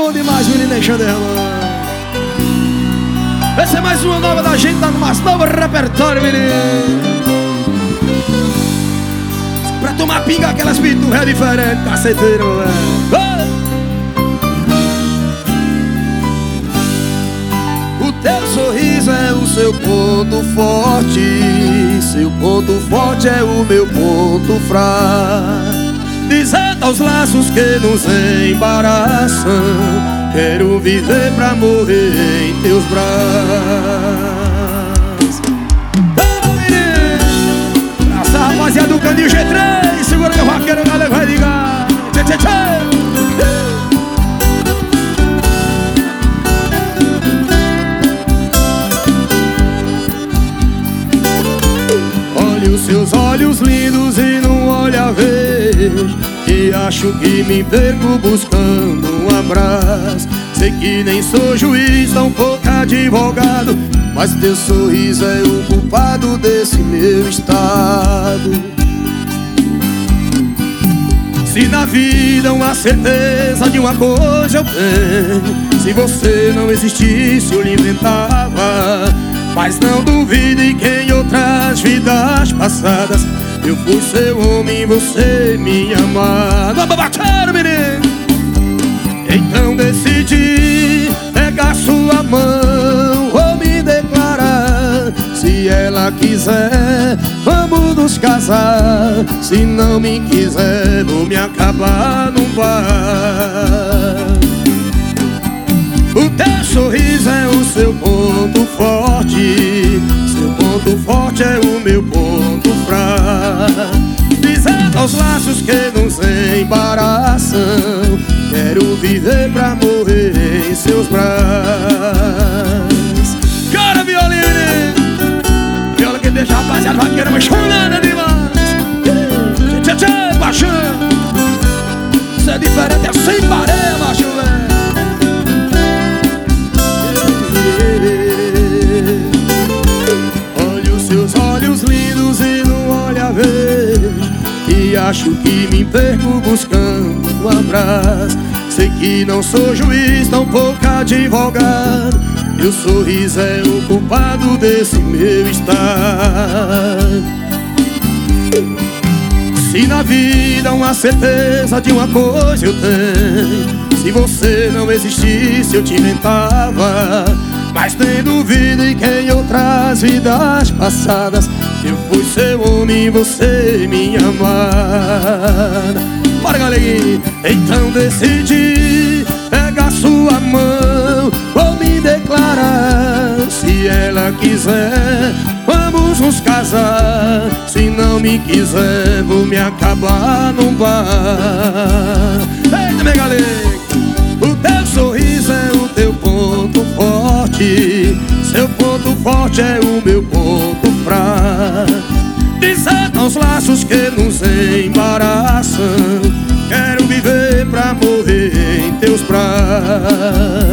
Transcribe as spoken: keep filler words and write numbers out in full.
bom demais, menino, deixando derramar. Essa é mais uma nova da gente, tá no mais novo repertório, menino. Pra tomar pinga, aquelas piturras diferentes, caceteiro, velho. O teu sorriso é o seu ponto forte, seu ponto forte é o meu ponto fraco. Desata os laços que nos embaraçam, quero viver pra morrer em teus braços. Vamos, menino! Pra essa rapaziada do Canil G três, segura meu vaqueiro, galera, vai ligar. Tchê, tchê, tchê. Olha os seus olhos lindos e não olha a vez, e acho que me perco buscando um abraço. Sei que nem sou juiz, tampouco advogado, mas teu sorriso é o culpado desse meu estado. Se na vida uma certeza de uma coisa eu tenho, se você não existisse eu lhe inventava. Mas não duvide que em outras vidas passadas eu fui seu homem, você me amava. Vamos bater, menino! Então decidi pegar sua mão ou me declarar. Se ela quiser, vamos nos casar. Se não me quiser, vou me acabar num bar. O teu sorriso é o seu ponto forte, seu ponto forte é o meu ponto fraco. Desata os laços que nos embaraçam, quero viver pra morrer em seus braços. Cara, violino! Viola que deixa a rapaziada vaqueira apaixonada demais. Tchê, tchê, tchê, paixão. Isso é diferente, é sem pareia, macho, velho. E acho que me perco buscando um abraço. Sei que não sou juiz, tampouco advogado, e o sorriso é o culpado desse meu estado. Se na vida uma certeza de uma coisa eu tenho, se você não existisse eu te inventava. Mas tem dúvida em que em outras vidas passadas eu fui seu homem, você me amava. Bora, galerinha! Então decidi pegar sua mão ou me declarar. Se ela quiser, vamos nos casar. Se não me quiser, vou me acabar num bar. Eita, minha galera! O teu sorriso é o teu ponto forte, seu ponto forte é o meu ponto fraco. Desata os laços que nos embaraçam, quero viver pra morrer em teus braços.